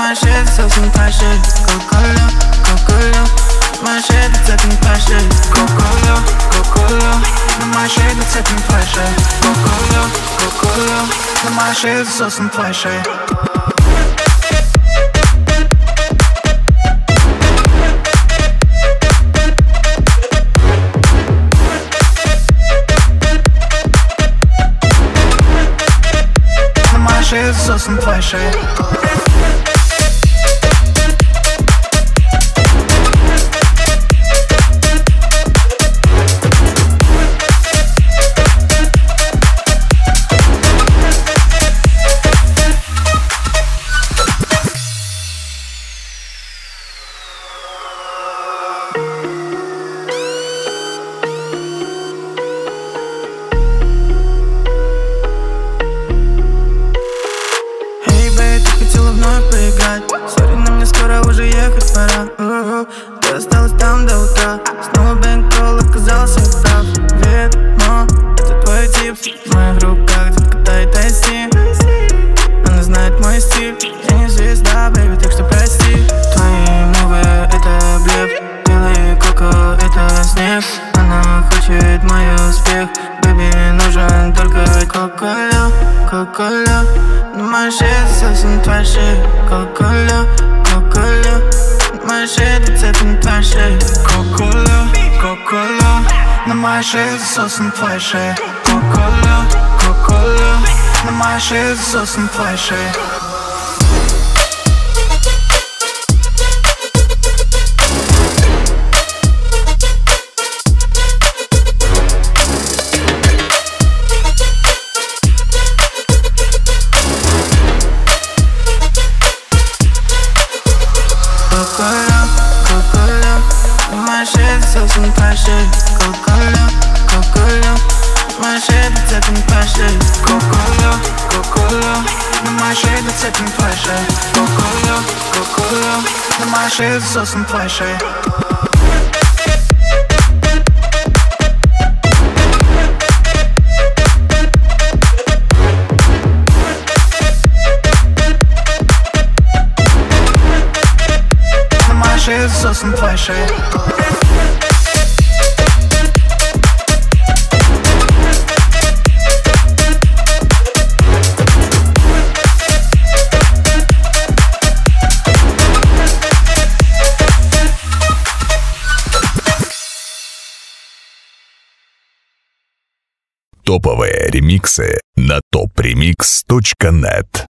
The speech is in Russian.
my shit совсем твоя. Кока-кола, кока-кола, my shit совсем твоя. Кока-кола, кока-кола, my shit совсем твоя. Кока-кола, кока-кола, my shit совсем твоя. Сосен твоей шеи. Сори, но мне скоро уже ехать пора. Ты осталась там до утра. Снова бэнкролл, оказался прав. Видно, это твой тип. В моих руках детка тает айси. Она знает мой стиль. Я не звезда, бэйби, так что прости. Твои мувы — это блеф. Белый коко — это снег. Она хочет мой успех. Бэйби, нужен только кока-кола, кока-кола. Но моя шея совсем твоя шея. Кока-кола, кока-кола, моя шея совсем твоя шея. Кока-кола, кока-кола, на моей шее засосан твоя шея. Кока-кола, кока-кола, на моей шее засосан твоя шея. Кока-кола, кока-кола, моя шея совсем твоя шея. Кока-кола, кока-кола, моя шея совсем твоя шея. Кока-кола, кока-кола, моя шея совсем твоя шея. Кока-кола, кока-кола, моя шея совсем твоя шея. Шея засосан твоя шея. Топовые ремиксы на topremix.net.